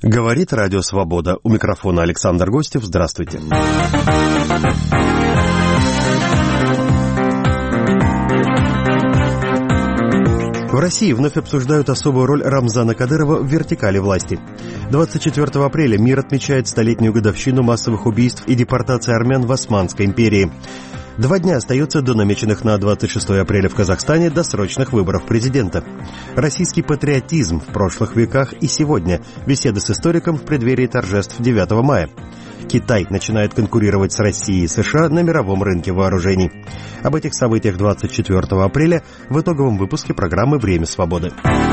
Говорит Радио Свобода. У микрофона Александр Гостев. Здравствуйте. В России вновь обсуждают особую роль Рамзана Кадырова в вертикали власти. 24 апреля мир отмечает столетнюю годовщину массовых убийств и депортации армян в Османской империи. 2 дня остается до намеченных на 26 апреля в Казахстане досрочных выборов президента. Российский патриотизм в прошлых веках и сегодня. Беседы с историком в преддверии торжеств 9 мая. Китай начинает конкурировать с Россией и США на мировом рынке вооружений. Об этих событиях 24 апреля в итоговом выпуске программы «Время свободы».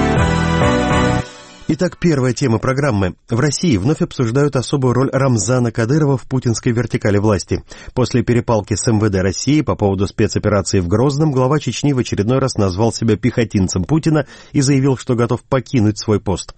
Итак, первая тема программы. В России вновь обсуждают особую роль Рамзана Кадырова в путинской вертикали власти. После перепалки с МВД России по поводу спецоперации в Грозном глава Чечни в очередной раз назвал себя пехотинцем Путина и заявил, что готов покинуть свой пост.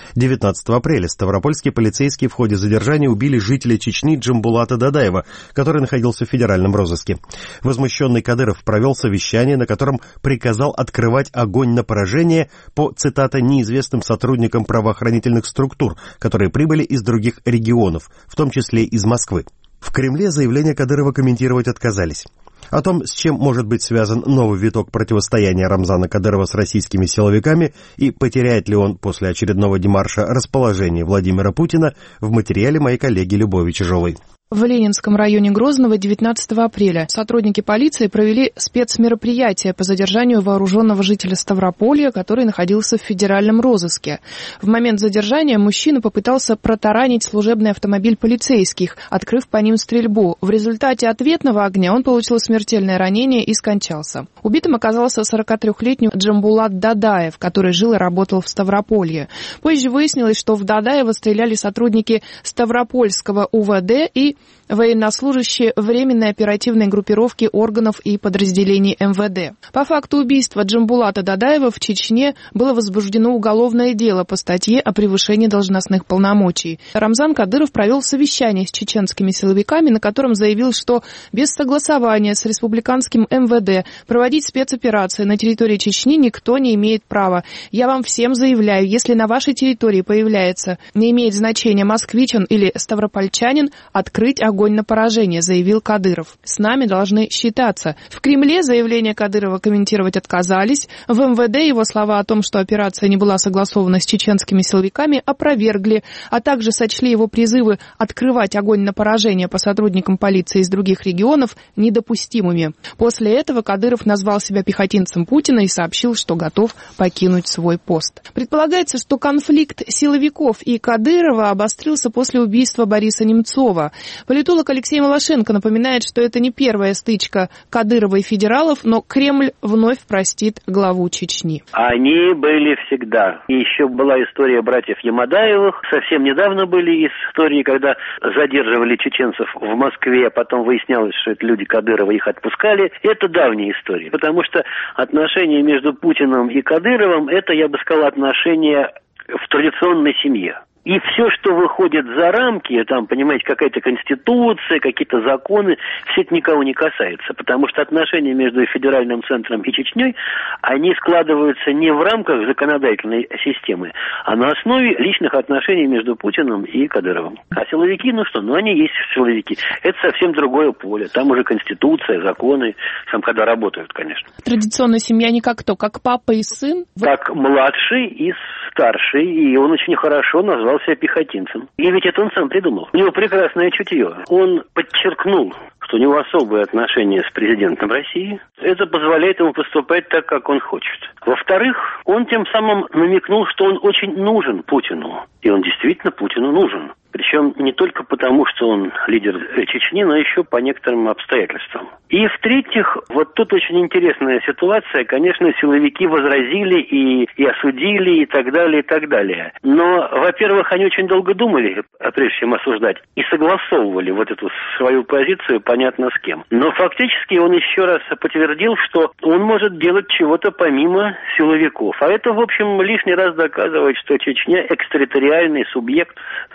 19 апреля ставропольские полицейские в ходе задержания убили жителя Чечни Джамбулата Дадаева, который находился в федеральном розыске. Возмущенный Кадыров провел совещание, на котором приказал открывать огонь на поражение по, цитата, неизвестным сотрудникам правоохранительных структур, которые прибыли из других регионов, в том числе из Москвы. В Кремле заявление Кадырова комментировать отказались. О том, с чем может быть связан новый виток противостояния Рамзана Кадырова с российскими силовиками и потеряет ли он после очередного демарша расположение Владимира Путина, в материале моей коллеги Любови Чижовой. В Ленинском районе Грозного 19 апреля сотрудники полиции провели спецмероприятие по задержанию вооруженного жителя Ставрополья, который находился в федеральном розыске. В момент задержания мужчина попытался протаранить служебный автомобиль полицейских, открыв по ним стрельбу. В результате ответного огня он получил смертельное ранение и скончался. Убитым оказался 43-летний Джамбулат Дадаев, который жил и работал в Ставрополье. Позже выяснилось, что в Дадаева стреляли сотрудники Ставропольского УВД и военнослужащие временной оперативной группировки органов и подразделений МВД. По факту убийства Джамбулата Дадаева в Чечне было возбуждено уголовное дело по статье о превышении должностных полномочий. Рамзан Кадыров провел совещание с чеченскими силовиками, на котором заявил, что без согласования с республиканским МВД проводить спецоперации на территории Чечни никто не имеет права. Я вам всем заявляю, если на вашей территории появляется, не имеет значения москвичен или ставропольчанин, открыть огонь на поражение, заявил Кадыров. С нами должны считаться. В Кремле заявление Кадырова комментировать отказались. В МВД его слова о том, что операция не была согласована с чеченскими силовиками, опровергли, а также сочли его призывы открывать огонь на поражение по сотрудникам полиции из других регионов недопустимыми. После этого Кадыров назвал себя пехотинцем Путина и сообщил, что готов покинуть свой пост. Предполагается, что конфликт силовиков и Кадырова обострился после убийства Бориса Немцова. Политолог Алексей Малашенко напоминает, что это не первая стычка Кадырова и федералов, но Кремль вновь простит главу Чечни. Они были всегда. И еще была история братьев Ямадаевых. Совсем недавно были истории, когда задерживали чеченцев в Москве, а потом выяснялось, что это люди Кадырова, их отпускали. Это давняя история, потому что отношения между Путиным и Кадыровым, это, я бы сказал, отношения в традиционной семье. И все, что выходит за рамки, там, понимаете, какая-то конституция, какие-то законы, все это никого не касается. Потому что отношения между федеральным центром и Чечней, они складываются не в рамках законодательной системы, а на основе личных отношений между Путиным и Кадыровым. А силовики, они есть силовики. Это совсем другое поле. Там уже конституция, законы, там когда работают, конечно. Традиционная семья не как кто, как папа и сын? Как младший и старший, и он очень хорошо назвал себя пехотинцем. И ведь это он сам придумал. У него прекрасное чутье. Он подчеркнул, что у него особые отношения с президентом России. Это позволяет ему поступать так, как он хочет. Во-вторых, он тем самым намекнул, что он очень нужен Путину. И он действительно Путину нужен. Причем не только потому, что он лидер Чечни, но еще по некоторым обстоятельствам. И в-третьих, вот тут очень интересная ситуация. Конечно, силовики возразили и осудили и так далее, и так далее. Но, во-первых, они очень долго думали, прежде чем осуждать, и согласовывали вот эту свою позицию понятно с кем. Но фактически он еще раз подтвердил, что он может делать чего-то помимо силовиков. А это, в общем, лишний раз доказывает, что Чечня экстерриториальный субъект, де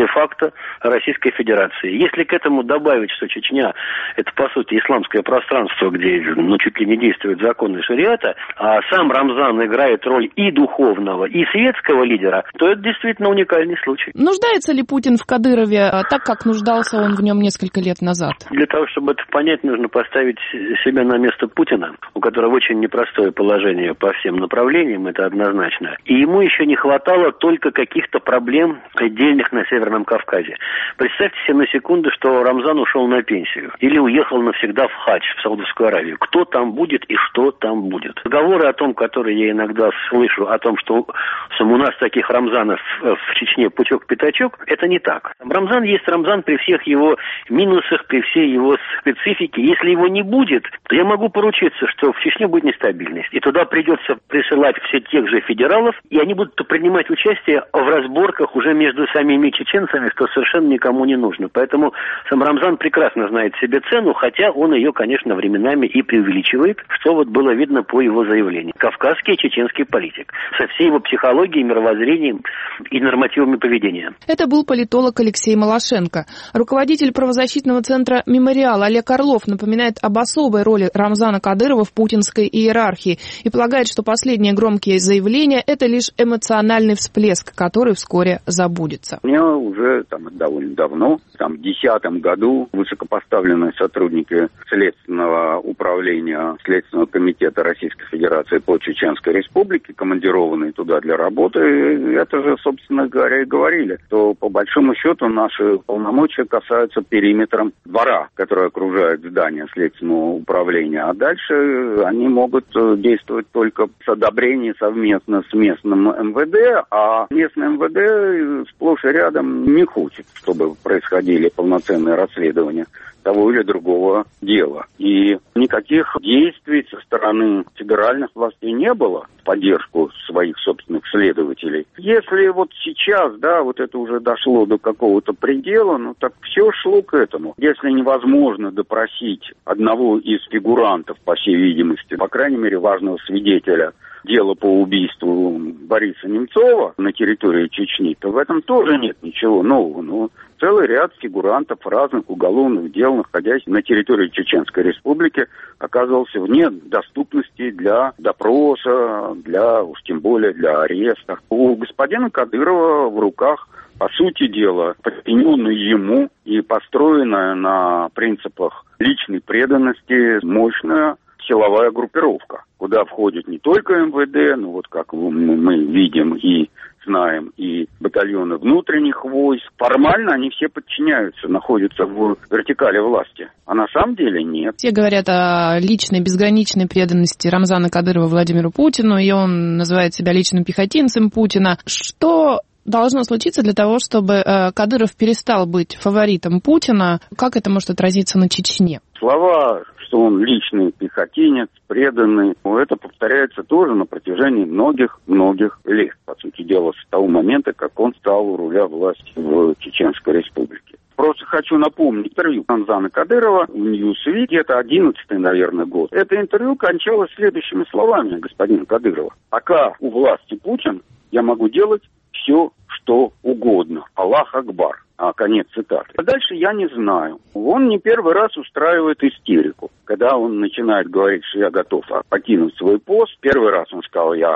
де-факто Российской Федерации. Если к этому добавить, что Чечня – это, по сути, исламское пространство, где чуть ли не действуют законы шариата, а сам Рамзан играет роль и духовного, и светского лидера, то это действительно уникальный случай. Нуждается ли Путин в Кадырове так, как нуждался он в нем несколько лет назад? Для того, чтобы это понять, нужно поставить себя на место Путина, у которого очень непростое положение по всем направлениям, это однозначно. И ему еще не хватало только каких-то проблем отдельных на Северном Кавказе. Представьте себе на секунду, что Рамзан ушел на пенсию или уехал навсегда в хадж, в Саудовскую Аравию. Кто там будет и что там будет? Разговоры о том, которые я иногда слышу, о том, что у нас таких Рамзанов в Чечне пучок-пятачок, это не так. Рамзан есть Рамзан при всех его минусах, при всей его специфике. Если его не будет, то я могу поручиться, что в Чечне будет нестабильность. И туда придется присылать все тех же федералов, и они будут принимать участие в разборках уже между самими чеченцами, что совершенно никому не нужно. Поэтому сам Рамзан прекрасно знает себе цену, хотя он ее, конечно, временами и преувеличивает, что вот было видно по его заявлению. Кавказский и чеченский политик. Со всей его психологией, мировоззрением и нормативами поведения. Это был политолог Алексей Малашенко. Руководитель правозащитного центра «Мемориал» Олег Орлов напоминает об особой роли Рамзана Кадырова в путинской иерархии и полагает, что последние громкие заявления – это лишь эмоциональный всплеск, который вскоре забудется. Мне уже довольно давно, в 2010 году, высокопоставленные сотрудники Следственного управления Следственного комитета Российской Федерации по Чеченской Республике, командированные туда для работы, это же, собственно говоря, и говорили, что по большому счету наши полномочия касаются периметром двора, который окружает здание Следственного управления, а дальше они могут действовать только с одобрением совместно с местным МВД, а местное МВД сплошь и рядом не хочет, чтобы происходили полноценные расследования того или другого дела. И никаких действий со стороны федеральных властей не было в поддержку своих собственных следователей. Если вот сейчас, это уже дошло до какого-то предела, так все шло к этому. Если невозможно допросить одного из фигурантов, по всей видимости, по крайней мере, важного свидетеля дела по убийству Бориса Немцова на территории Чечни, то в этом тоже нет ничего нового. Но целый ряд фигурантов разных уголовных дел, находясь на территории Чеченской Республики, оказывался вне доступности для допроса, уж тем более для ареста. У господина Кадырова в руках, по сути дела, подчиненная ему и построенная на принципах личной преданности мощная силовая группировка, куда входит не только МВД, но как мы видим и знаем, и батальоны внутренних войск. Формально они все подчиняются, находятся в вертикали власти, а на самом деле нет. Все говорят о личной, безграничной преданности Рамзана Кадырова Владимиру Путину, и он называет себя личным пехотинцем Путина. Что должно случиться для того, чтобы Кадыров перестал быть фаворитом Путина? Как это может отразиться на Чечне? Слова, что он личный пехотинец, преданный, это повторяется тоже на протяжении многих лет. По сути дела, с того момента, как он стал у руля власти в Чеченской Республике. Просто хочу напомнить интервью Рамзана Кадырова в Newsweek, где-то 11-й, наверное, год. Это интервью кончалось следующими словами господина Кадырова. Пока у власти Путин, я могу делать все, что угодно. Аллах Акбар. Конец цитаты. А дальше я не знаю. Он не первый раз устраивает истерику. Когда он начинает говорить, что я готов покинуть свой пост. Первый раз он сказал, я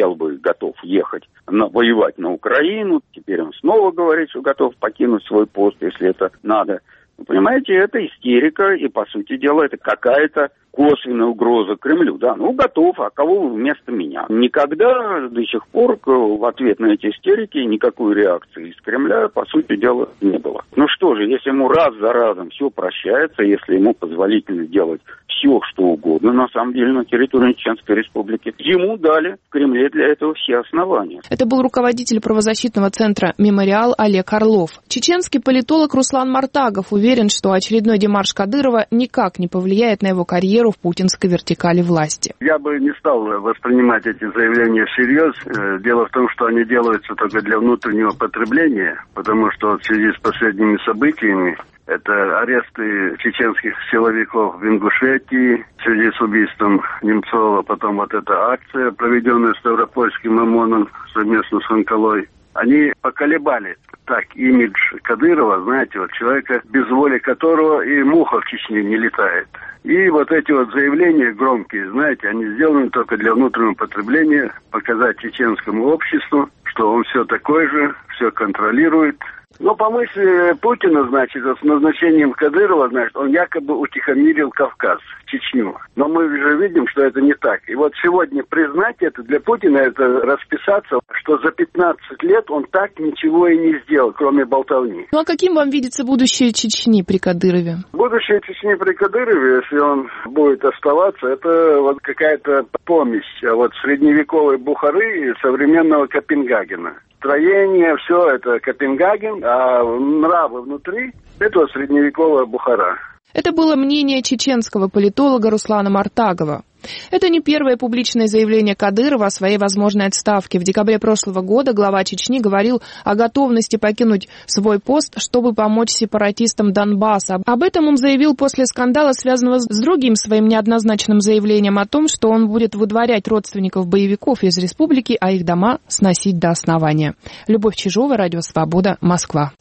готов ехать воевать на Украину. Теперь он снова говорит, что готов покинуть свой пост, если это надо. Вы понимаете, это истерика, и, по сути дела, это какая-то косвенная угроза Кремлю. Готов, а кого вместо меня? Никогда до сих пор в ответ на эти истерики никакой реакции из Кремля, по сути дела, не было. Что же, если ему раз за разом все прощается, если ему позволительно делать все, что угодно, на самом деле, на территории Чеченской Республики, ему дали в Кремле для этого все основания. Это был руководитель правозащитного центра «Мемориал» Олег Орлов. Чеченский политолог Руслан Мартагов уверен, что очередной демарш Кадырова никак не повлияет на его карьеру в путинской вертикали власти. Я бы не стал воспринимать эти заявления всерьез. Дело в том, что они делаются только для внутреннего потребления, потому что в связи с последними событиями, это аресты чеченских силовиков в Ингушетии в связи с убийством Немцова, потом эта акция, проведенная Ставропольским ОМОНом совместно с Анкалой, они поколебали так имидж Кадырова, знаете, вот человека, без воли которого и муха в Чечне не летает. И вот эти вот заявления громкие, знаете, они сделаны только для внутреннего потребления, показать чеченскому обществу, что он все такой же, все контролирует. Но по мысли Путина, значит, с назначением Кадырова, значит, он якобы утихомирил Кавказ, Чечню. Но мы же видим, что это не так. И вот сегодня признать это для Путина, это расписаться, что за 15 лет он так ничего и не сделал, кроме болтовни. Ну а каким вам видится будущее Чечни при Кадырове? Будущее Чечни при Кадырове, если он будет оставаться, это вот какая-то помесь вот средневековой Бухары и современного Копенгагена. Строение, все это Копенгаген, а нравы внутри – это вот средневековая Бухара. Это было мнение чеченского политолога Руслана Мартагова. Это не первое публичное заявление Кадырова о своей возможной отставке. В декабре прошлого года глава Чечни говорил о готовности покинуть свой пост, чтобы помочь сепаратистам Донбасса. Об этом он заявил после скандала, связанного с другим своим неоднозначным заявлением о том, что он будет выдворять родственников боевиков из республики, а их дома сносить до основания. Любовь Чижова, Радио Свобода, Москва.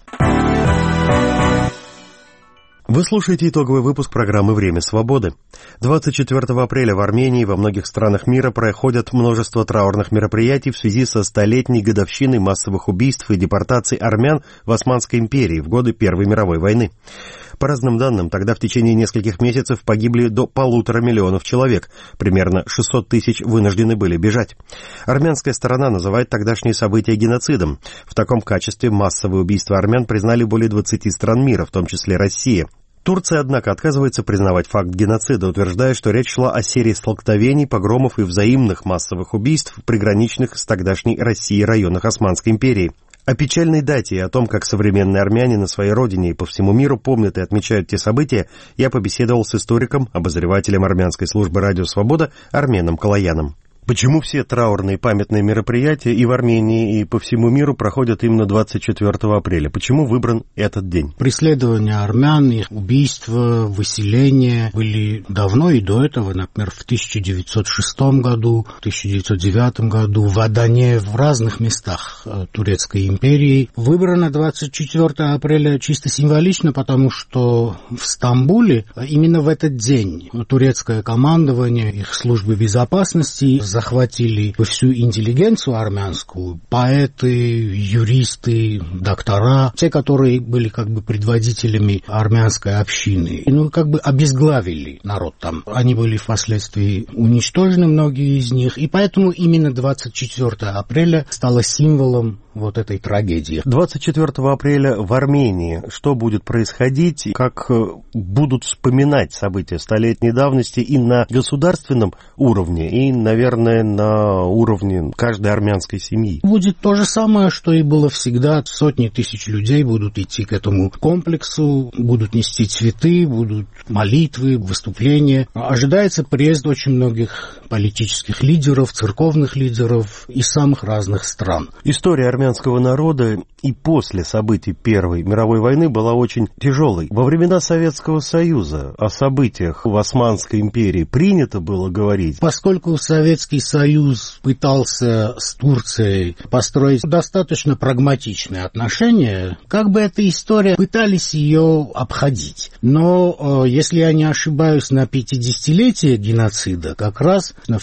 Вы слушаете итоговый выпуск программы «Время свободы». 24 апреля в Армении и во многих странах мира проходят множество траурных мероприятий в связи со 100-летней годовщиной массовых убийств и депортаций армян в Османской империи в годы Первой мировой войны. По разным данным, тогда в течение нескольких месяцев погибли до 1,5 миллиона человек, примерно 600 тысяч вынуждены были бежать. Армянская сторона называет тогдашние события геноцидом. В таком качестве массовые убийства армян признали более 20 стран мира, в том числе Россия. Турция, однако, отказывается признавать факт геноцида, утверждая, что речь шла о серии столкновений, погромов и взаимных массовых убийств в приграничных с тогдашней Россией районах Османской империи. О печальной дате и о том, как современные армяне на своей родине и по всему миру помнят и отмечают те события, я побеседовал с историком, обозревателем армянской службы «Радио Свобода» Арменом Калаяном. Почему все траурные памятные мероприятия и в Армении, и по всему миру проходят именно 24 апреля? Почему выбран этот день? Преследования армян, их убийства, выселения были давно и до этого. Например, в 1906 году, в 1909 году в Адане, в разных местах Турецкой империи. Выбрано 24 апреля чисто символично, потому что в Стамбуле именно в этот день турецкое командование, их службы безопасности захватили всю интеллигенцию армянскую, поэты, юристы, доктора, те, которые были как бы предводителями армянской общины. Ну, как бы обезглавили народ там. Они были впоследствии уничтожены, многие из них, и поэтому именно 24 апреля стало символом вот этой трагедии. 24 апреля в Армении что будет происходить, как будут вспоминать события столетней давности и на государственном уровне, и, наверное, на уровне каждой армянской семьи? Будет то же самое, что и было всегда. Сотни тысяч людей будут идти к этому комплексу, будут нести цветы, будут молитвы, выступления. Ожидается приезд очень многих политических лидеров, церковных лидеров из самых разных стран. История армянского народа и после событий Первой мировой войны была очень тяжелой. Во времена Советского Союза о событиях в Османской империи принято было говорить. Поскольку Советский Союз пытался с Турцией построить достаточно прагматичные отношения, как бы эта история пытались ее обходить. Но, если я не ошибаюсь, на 50-летие геноцида как раз в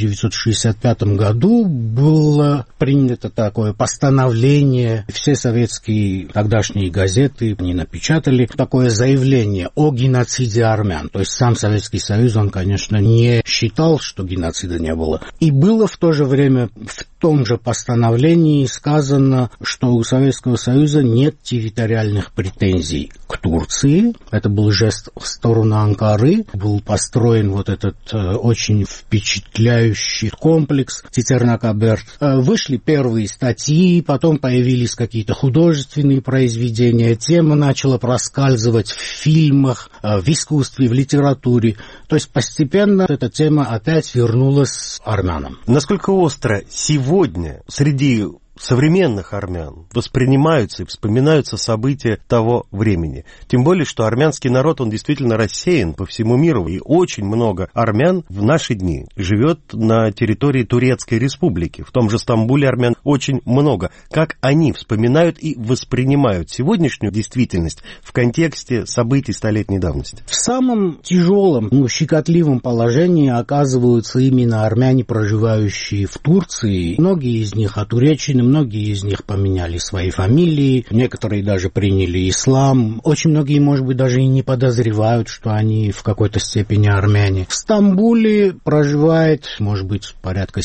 1965 году было принято такое постановление. Все советские тогдашние газеты не напечатали такое заявление о геноциде армян. То есть сам Советский Союз, он, конечно, не считал, что геноцида не было. И было в то же время в том же постановлении сказано, что у Советского Союза нет территориальных претензий к Турции. Это был жест в сторону Анкары. Был построен вот этот очень впечатляющий комплекс Тетернакаберт. Вышли первые статьи, потом появились какие-то художественные произведения. Тема начала проскальзывать в фильмах, в искусстве, в литературе. То есть постепенно эта тема опять вернулась армянам. Насколько остро сегодня среди современных армян воспринимаются и вспоминаются события того времени. Тем более, что армянский народ, он действительно рассеян по всему миру, и очень много армян в наши дни живет на территории Турецкой Республики. В том же Стамбуле армян очень много. Как они вспоминают и воспринимают сегодняшнюю действительность в контексте событий столетней давности? В самом тяжелом, щекотливом положении оказываются именно армяне, проживающие в Турции. Многие из них отуречены, многие из них поменяли свои фамилии, некоторые даже приняли ислам. Очень многие, может быть, даже и не подозревают, что они в какой-то степени армяне. В Стамбуле проживает, может быть, порядка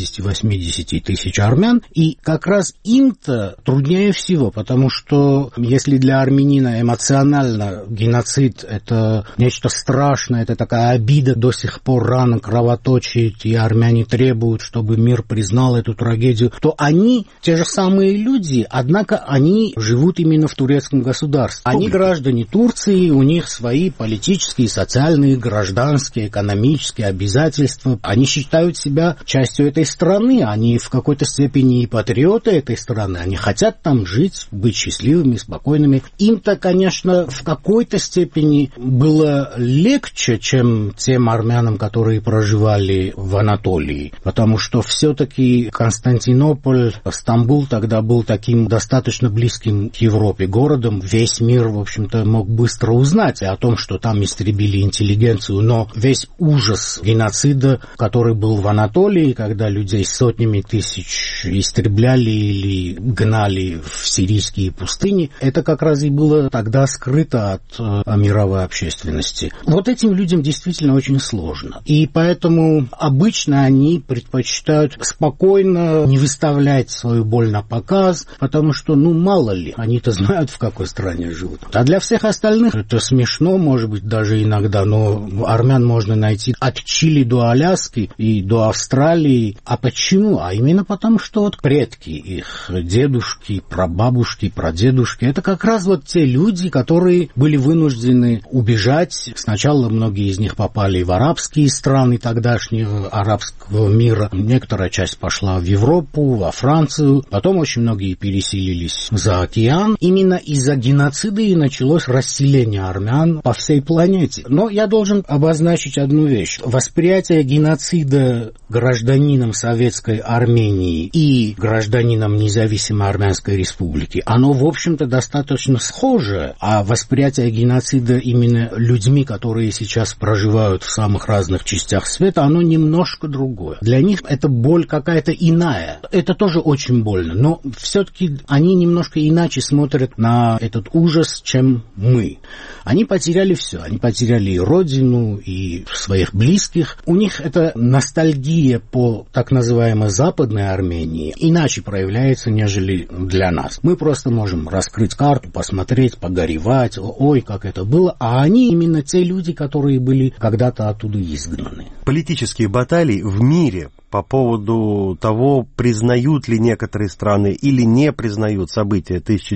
70-80 тысяч армян, и как раз им-то труднее всего, потому что если для армянина эмоционально геноцид — это нечто страшное, это такая обида, до сих пор рано кровоточит, и армяне требуют, чтобы мир признал эту трагедию, то они, те же самые люди, однако они живут именно в турецком государстве. Они граждане Турции, у них свои политические, социальные, гражданские, экономические обязательства. Они считают себя частью этой страны, они в какой-то степени и патриоты этой страны, они хотят там жить, быть счастливыми, спокойными. Им-то, конечно, в какой-то степени было легче, чем тем армянам, которые проживали в Анатолии, потому что все-таки Константинополь, Стамбул тогда был таким достаточно близким к Европе городом. Весь мир, в общем-то, мог быстро узнать о том, что там истребили интеллигенцию, но весь ужас геноцида, который был в Анатолии, когда людей сотнями тысяч истребляли или гнали в сирийские пустыни, это как раз и было тогда скрыто от мировой общественности. Вот этим людям действительно очень сложно. И поэтому обычно они предпочитают спокойно не выставлять свою боль на показ, потому что, мало ли, они-то знают, в какой стране живут. А для всех остальных это смешно, может быть, даже иногда, но армян можно найти от Чили до Аляски и до Австралии. А почему? А именно потому, что вот предки их, дедушки, прабабушки, прадедушки, это как раз вот те люди, которые были вынуждены убежать. Сначала многие из них попали в арабские страны тогдашнего арабского мира. Некоторая часть пошла в Европу, во Францию. Потом очень многие переселились за океан. Именно из-за геноцида и началось расселение армян по всей планете. Но я должен обозначить одну вещь. Восприятие геноцида гражданином Советской Армении и гражданином независимой Армянской Республики, оно, в общем-то, достаточно схоже, а восприятие геноцида именно людьми, которые сейчас проживают в самых разных частях света, оно немножко другое. Для них это боль какая-то иная. Это тоже очень больно, но все-таки они немножко иначе смотрят на этот ужас, чем мы. Они потеряли все. Они потеряли и родину, и своих близких. У них эта ностальгия по так называемой Западной Армении иначе проявляется, нежели для нас. Мы просто можем раскрыть карту, посмотреть, погоревать, ой, как это было, а они именно те люди, которые были когда-то оттуда изгнаны. Политические баталии в мире по поводу того, признают ли некоторые страны или не признают события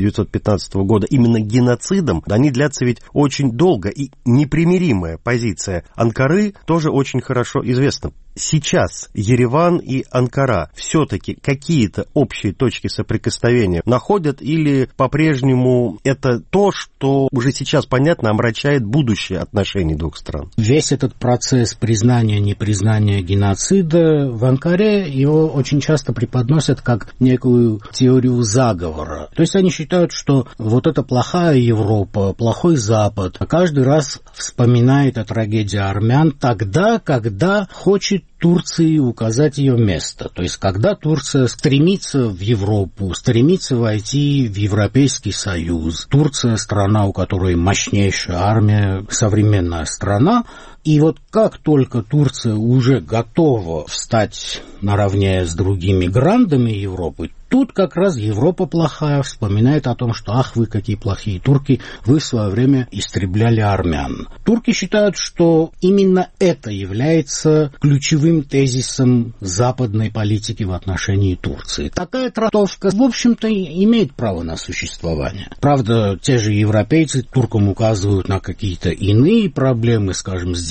1915 года именно геноцидом, они длятся ведь очень долго, и непримиримая позиция Анкары тоже очень хорошо известна. Сейчас Ереван и Анкара все-таки какие-то общие точки соприкосновения находят, или по-прежнему это то, что уже сейчас, понятно, омрачает будущее отношений двух стран? Весь этот процесс признания, непризнания геноцида в Анкаре, его очень часто преподносят как некую теорию заговора. То есть они считают, что вот это плохая Европа, плохой Запад, каждый раз вспоминает о трагедии армян тогда, когда хочет Турции указать ее место. То есть, когда Турция стремится в Европу, стремится войти в Европейский Союз, Турция — страна, у которой мощнейшая армия, современная страна, и вот как только Турция уже готова встать наравне с другими грандами Европы, тут как раз Европа плохая вспоминает о том, что ах, вы какие плохие турки, вы в свое время истребляли армян. Турки считают, что именно это является ключевым тезисом западной политики в отношении Турции. Такая трактовка, в общем-то, имеет право на существование. Правда, те же европейцы туркам указывают на какие-то иные проблемы, скажем, с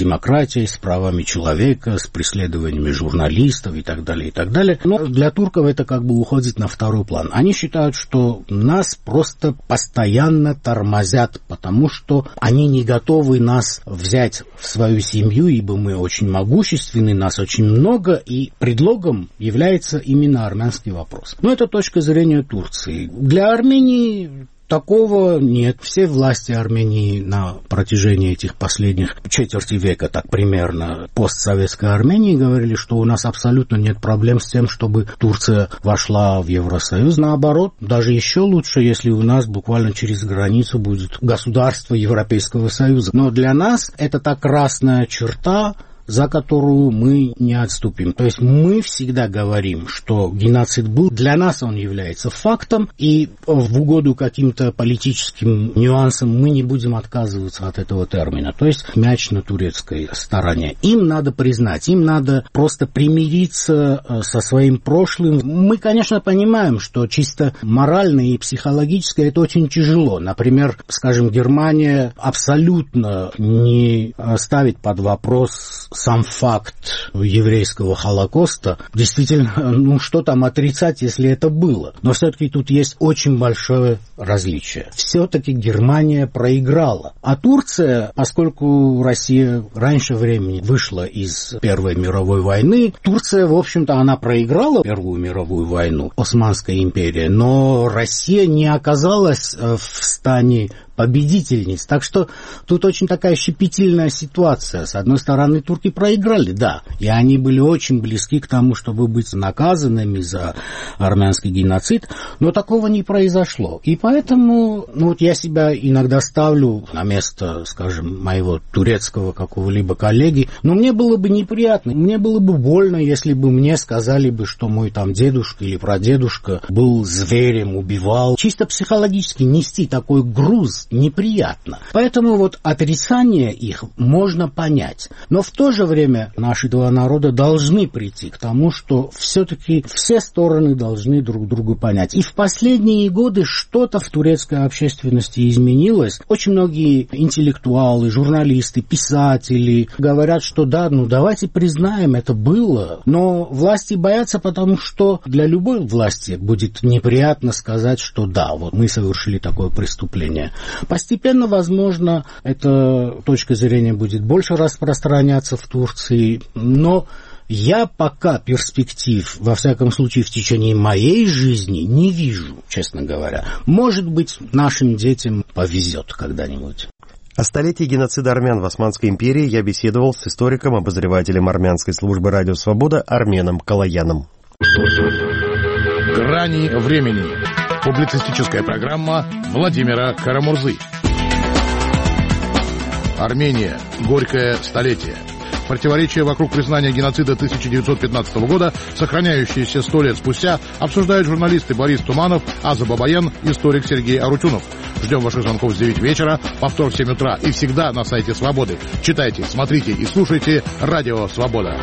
демократией, с правами человека, с преследованиями журналистов и так далее, и так далее. Но для турков это как бы уходит на второй план. Они считают, что нас просто постоянно тормозят, потому что они не готовы нас взять в свою семью, ибо мы очень могущественны, нас очень много, и предлогом является именно армянский вопрос. Но это точка зрения Турции. Для Армении такого нет. Все власти Армении на протяжении этих последних четверти века, так примерно, постсоветской Армении говорили, что у нас абсолютно нет проблем с тем, чтобы Турция вошла в Евросоюз. Наоборот, даже еще лучше, если у нас буквально через границу будет государство Европейского Союза. Но для нас это та красная черта, за которую мы не отступим. То есть мы всегда говорим, что геноцид был, для нас он является фактом, и в угоду каким-то политическим нюансам мы не будем отказываться от этого термина. То есть мяч на турецкой стороне. Им надо признать, им надо просто примириться со своим прошлым. Мы, конечно, понимаем, что чисто морально и психологически это очень тяжело. Например, скажем, Германия абсолютно не ставит под вопрос сам факт еврейского Холокоста. Действительно, что там отрицать, если это было? Но все-таки тут есть очень большое различие. Все-таки Германия проиграла. А Турция, поскольку Россия раньше времени вышла из Первой мировой войны, Турция, в общем-то, она проиграла Первую мировую войну, Османская империя, но Россия не оказалась в стане победительниц. Так что тут очень такая щепетильная ситуация. С одной стороны, турки проиграли, да, и они были очень близки к тому, чтобы быть наказанными за армянский геноцид, но такого не произошло. И поэтому, я себя иногда ставлю на место, скажем, моего турецкого какого-либо коллеги, но мне было бы неприятно, мне было бы больно, если бы мне сказали бы, что мой там дедушка или прадедушка был зверем, убивал. Чисто психологически нести такой груз неприятно. Поэтому отрицание их можно понять. Но в то же время наши два народа должны прийти к тому, что все-таки все стороны должны друг друга понять. И в последние годы что-то в турецкой общественности изменилось. Очень многие интеллектуалы, журналисты, писатели говорят, что да, давайте признаем, это было. Но власти боятся, потому что для любой власти будет неприятно сказать, что да, мы совершили такое преступление. Постепенно, возможно, эта точка зрения будет больше распространяться в Турции, но я пока перспектив, во всяком случае, в течение моей жизни не вижу, честно говоря. Может быть, нашим детям повезет когда-нибудь. О столетии геноцида армян в Османской империи я беседовал с историком, обозревателем армянской службы «Радио Свобода» Арменом Калаяном. «Грани времени». Публицистическая программа Владимира Карамурзы. Армения. Горькое столетие. Противоречия вокруг признания геноцида 1915 года, сохраняющиеся 100 лет спустя, обсуждают журналисты Борис Туманов, Аза Бабаян, историк Сергей Арутюнов. Ждем ваших звонков с 9 вечера, повтор в 7 утра и всегда на сайте Свободы. Читайте, смотрите и слушайте «Радио Свобода».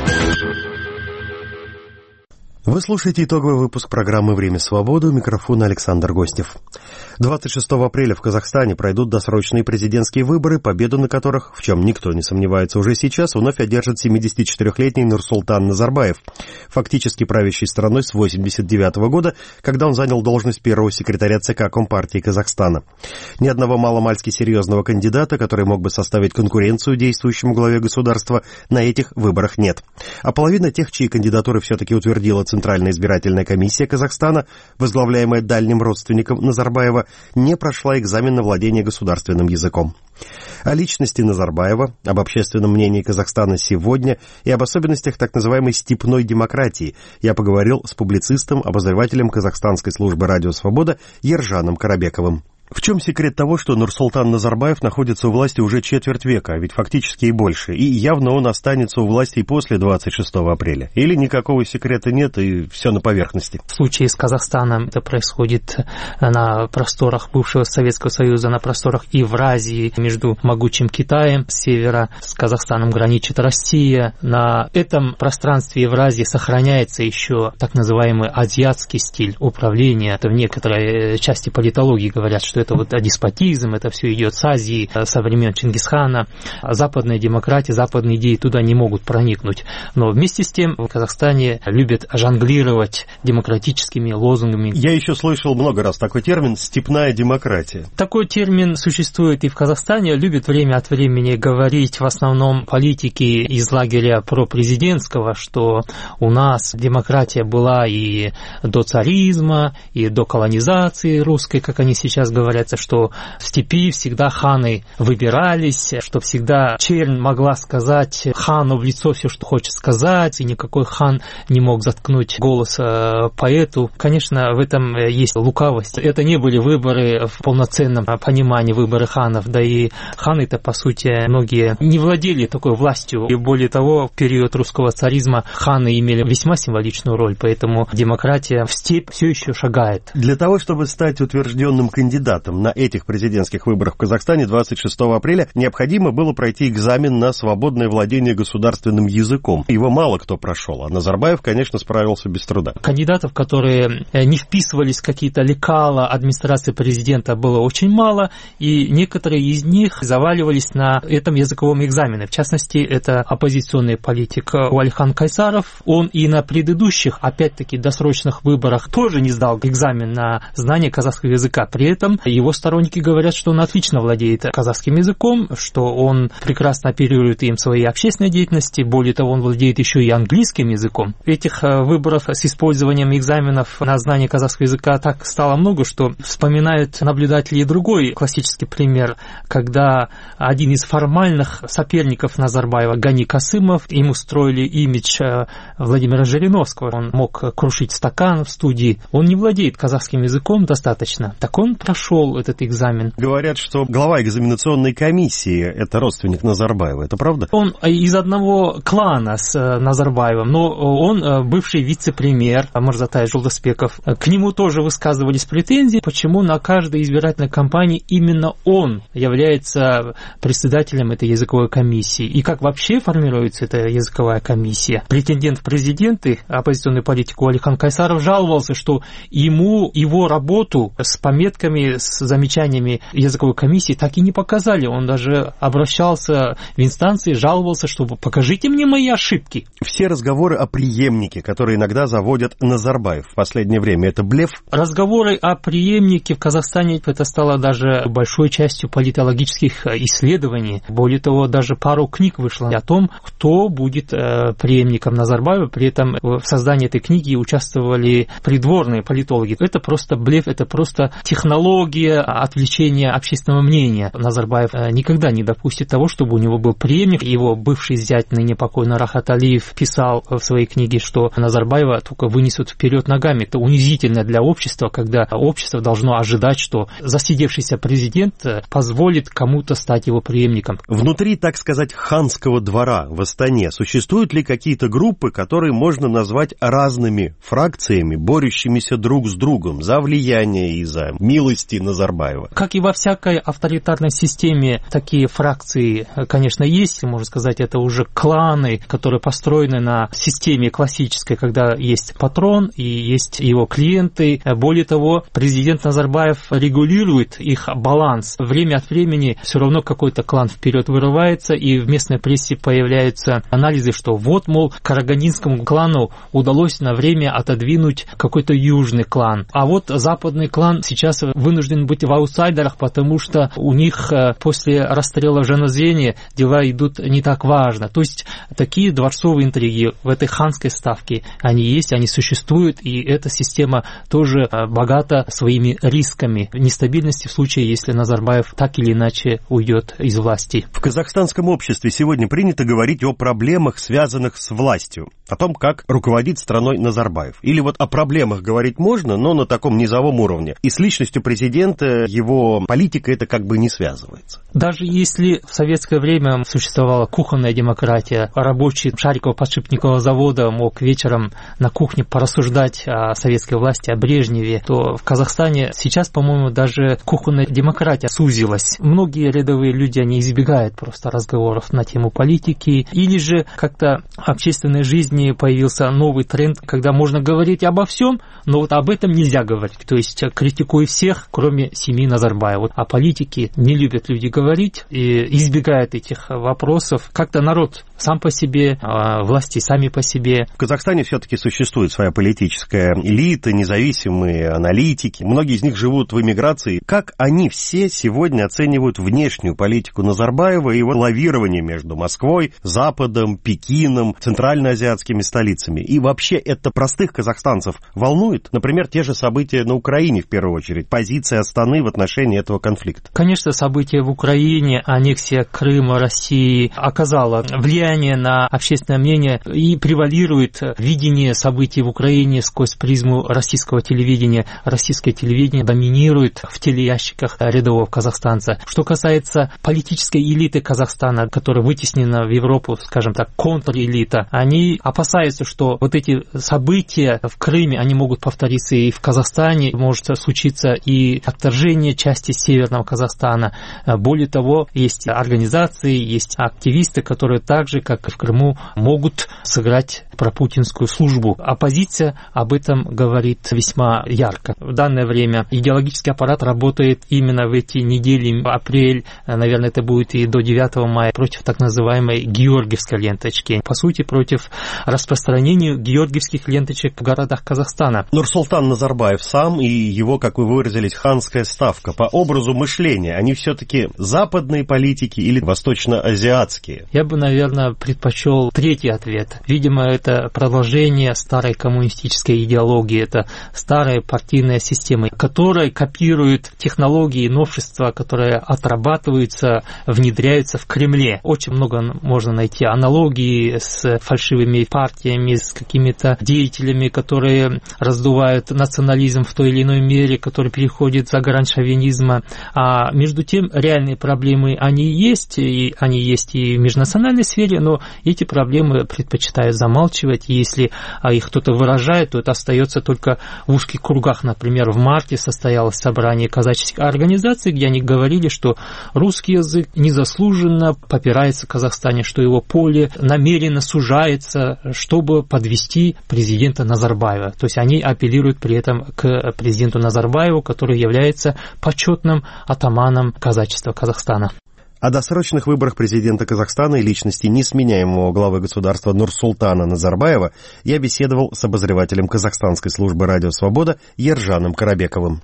Вы слушаете итоговый выпуск программы «Время свободы», у микрофона Александр Гостев. 26 апреля в Казахстане пройдут досрочные президентские выборы, победу на которых, в чем никто не сомневается уже сейчас, вновь одержит 74-летний Нурсултан Назарбаев, фактически правящий страной с 1989 года, когда он занял должность первого секретаря ЦК Компартии Казахстана. Ни одного маломальски серьезного кандидата, который мог бы составить конкуренцию действующему главе государства, на этих выборах нет. А половина тех, чьи кандидатуры все-таки утвердила Центральная избирательная комиссия Казахстана, возглавляемая дальним родственником Назарбаева, не прошла экзамен на владение государственным языком. О личности Назарбаева, об общественном мнении Казахстана сегодня и об особенностях так называемой степной демократии я поговорил с публицистом, обозревателем казахстанской службы «Радио Свобода» Ержаном Карабековым. В чем секрет того, что Нурсултан Назарбаев находится у власти уже четверть века, а ведь фактически и больше, и явно он останется у власти и после 26 апреля? Или никакого секрета нет, и все на поверхности? В случае с Казахстаном это происходит на просторах бывшего Советского Союза, на просторах Евразии, между могучим Китаем с севера, с Казахстаном граничит Россия. На этом пространстве Евразии сохраняется еще так называемый азиатский стиль управления. Это в некоторой части политологии говорят, что это вот деспотизм, это все идет с Азии, со времен Чингисхана. Западная демократия, западные идеи туда не могут проникнуть. Но вместе с тем в Казахстане любят жонглировать демократическими лозунгами. Я еще слышал много раз такой термин «степная демократия». Такой термин существует и в Казахстане. Любят время от времени говорить в основном политики из лагеря пропрезидентского, что у нас демократия была и до царизма, и до колонизации русской, как они сейчас говорят, что в степи всегда ханы выбирались, что всегда чернь могла сказать хану в лицо все, что хочет сказать, и никакой хан не мог заткнуть голос поэту. Конечно, в этом есть лукавость. Это не были выборы в полноценном понимании, выборы ханов, да и ханы-то, по сути, многие не владели такой властью, и более того, в период русского царизма ханы имели весьма символичную роль, поэтому демократия в степь все еще шагает. Для того, чтобы стать утвержденным кандидатом на этих президентских выборах в Казахстане 26 апреля, необходимо было пройти экзамен на свободное владение государственным языком. Его мало кто прошел, а Назарбаев, конечно, справился без труда. Кандидатов, которые не вписывались в какие-то лекала администрации президента, было очень мало, и некоторые из них заваливались на этом языковом экзамене. В частности, это оппозиционный политик Уалихан Кайсаров. Он и на предыдущих, опять-таки, досрочных выборах тоже не сдал экзамен на знание казахского языка. При этом его сторонники говорят, что он отлично владеет казахским языком, что он прекрасно оперирует им в своей общественной деятельности. Более того, он владеет еще и английским языком. Этих выборов с использованием экзаменов на знание казахского языка так стало много, что вспоминают наблюдатели и другой классический пример, когда один из формальных соперников Назарбаева, Гани Касымов, ему строили имидж Владимира Жириновского. Он мог крушить стакан в студии. Он не владеет казахским языком достаточно. Так он прошел этот экзамен. Говорят, что глава экзаменационной комиссии – это родственник Назарбаева. Это правда? Он из одного клана с Назарбаевым, но он бывший вице-премьер Мырзатай Жолдасбеков. К нему тоже высказывались претензии, почему на каждой избирательной кампании именно он является председателем этой языковой комиссии. И как вообще формируется эта языковая комиссия. Претендент в президенты, оппозиционный политик Уалихан Кайсаров, жаловался, что ему его работу с пометками, с замечаниями языковой комиссии так и не показали. Он даже обращался в инстанции, жаловался, что покажите мне мои ошибки. Все разговоры о преемнике, которые иногда заводят Назарбаев в последнее время, это блеф? Разговоры о преемнике в Казахстане, это стало даже большой частью политологических исследований. Более того, даже пару книг вышло о том, кто будет преемником Назарбаева. При этом в создании этой книги участвовали придворные политологи. Это просто блеф, это просто технология отвлечения общественного мнения. Назарбаев никогда не допустит того, чтобы у него был преемник. Его бывший зять, ныне покойный Рахат Алиев, писал в своей книге, что Назарбаева только вынесут вперед ногами. Это унизительно для общества, когда общество должно ожидать, что засидевшийся президент позволит кому-то стать его преемником. Внутри, так сказать, ханского двора в Астане существуют ли какие-то группы, которые можно назвать разными фракциями, борющимися друг с другом за влияние и за милости Назарбаева? Как и во всякой авторитарной системе, такие фракции, конечно, есть. Можно сказать, это уже кланы, которые построены на системе классической, когда есть патрон и есть его клиенты. Более того, президент Назарбаев регулирует их баланс. Время от времени все равно какой-то клан вперед вырывается, и в местной прессе появляются анализы, что вот, мол, карагандинскому клану удалось на время отодвинуть какой-то южный клан. А вот западный клан сейчас вынужден быть в аутсайдерах, потому что у них после расстрела Жаназени дела идут не так важно. То есть такие дворцовые интриги в этой ханской ставке, они есть, они существуют, и эта система тоже богата своими рисками нестабильности в случае, если Назарбаев так или иначе уйдет из власти. В казахстанском обществе сегодня принято говорить о проблемах, связанных с властью, о том, как руководит страной Назарбаев. Или вот о проблемах говорить можно, но на таком низовом уровне. И с личностью президента, его политика, это как бы не связывается. Даже если в советское время существовала кухонная демократия, рабочий Шариково-подшипникового завода мог вечером на кухне порассуждать о советской власти, о Брежневе, то в Казахстане сейчас, по-моему, даже кухонная демократия сузилась. Многие рядовые люди, они избегают просто разговоров на тему политики, или же как-то в общественной жизни появился новый тренд, когда можно говорить обо всем, но вот об этом нельзя говорить. То есть критикуй всех, кроме кроме семьи Назарбаева. О политике не любят люди говорить и избегают этих вопросов. Как-то народ сам по себе, власти сами по себе. В Казахстане все-таки существует своя политическая элита, независимые аналитики. Многие из них живут в эмиграции. Как они все сегодня оценивают внешнюю политику Назарбаева и его лавирование между Москвой, Западом, Пекином, центральноазиатскими столицами? И вообще это простых казахстанцев волнует? Например, те же события на Украине в первую очередь, позиция Астаны в отношении этого конфликта. Конечно, события в Украине, аннексия Крыма России оказала влияние на общественное мнение и превалирует видение событий в Украине сквозь призму российского телевидения. Российское телевидение доминирует в телеящиках рядового казахстанца. Что касается политической элиты Казахстана, которая вытеснена в Европу, скажем так, контрэлита, они опасаются, что вот эти события в Крыме, они могут повториться и в Казахстане, может случиться и отторжение части Северного Казахстана. Более того, есть организации, есть активисты, которые также, как и в Крыму, могут сыграть пропутинскую службу. Оппозиция об этом говорит весьма ярко. В данное время идеологический аппарат работает именно в эти недели, апрель, наверное, это будет и до 9 мая, против так называемой георгиевской ленточки. По сути, против распространения георгиевских ленточек в городах Казахстана. Нурсултан Назарбаев сам и его, как вы выразились, ханская ставка по образу мышления, они все-таки западные политики или восточноазиатские? Я бы, наверное, предпочел третий ответ. Видимо, это продолжение старой коммунистической идеологии, это старая партийная система, которая копирует технологии и новшества, которые отрабатываются, внедряются в Кремле. Очень много можно найти аналогии с фальшивыми партиями, с какими-то деятелями, которые раздувают национализм в той или иной мере, который переходит за грань шовинизма. А между тем, реальные проблемы, они есть и в межнациональной сфере, но эти проблемы предпочитают замалчивать, и если их кто-то выражает, то это остается только в узких кругах. Например, в марте состоялось собрание казаческих организаций, где они говорили, что русский язык незаслуженно попирается в Казахстане, что его поле намеренно сужается, чтобы подвести президента Назарбаева. То есть они апеллируют при этом к президенту Назарбаеву, который является почетным атаманом казачества Казахстана. О досрочных выборах президента Казахстана и личности несменяемого главы государства Нурсултана Назарбаева я беседовал с обозревателем казахстанской службы «Радио Свобода» Ержаном Карабековым.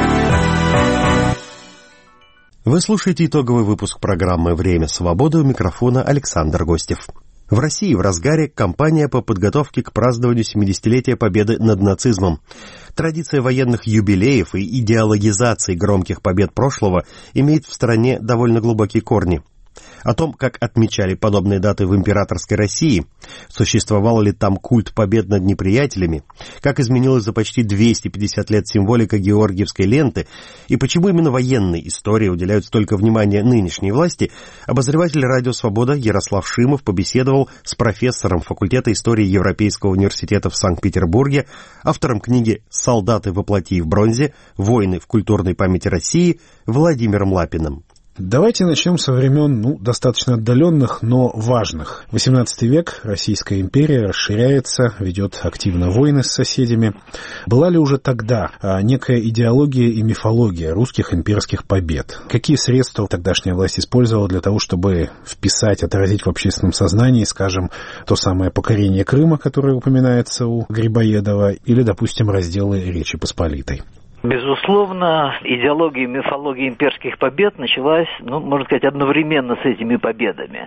Вы слушаете итоговый выпуск программы «Время свободы», у микрофона Александр Гостев. В России в разгаре кампания по подготовке к празднованию 70-летия победы над нацизмом. Традиция военных юбилеев и идеологизации громких побед прошлого имеет в стране довольно глубокие корни. О том, как отмечали подобные даты в императорской России, существовал ли там культ побед над неприятелями, как изменилась за почти 250 лет символика георгиевской ленты и почему именно военной истории уделяют столько внимания нынешней власти, обозреватель «Радио Свобода» Ярослав Шимов побеседовал с профессором факультета истории Европейского университета в Санкт-Петербурге, автором книги «Солдаты во плоти и в бронзе. Войны в культурной памяти России» Владимиром Лапиным. Давайте начнем со времен, достаточно отдаленных, но важных. 18 век, Российская империя расширяется, ведет активно войны с соседями. Была ли уже тогда некая идеология и мифология русских имперских побед? Какие средства тогдашняя власть использовала для того, чтобы вписать, отразить в общественном сознании, скажем, то самое покорение Крыма, которое упоминается у Грибоедова, или, допустим, разделы Речи Посполитой? Безусловно, идеология и мифология имперских побед началась, можно сказать, одновременно с этими победами,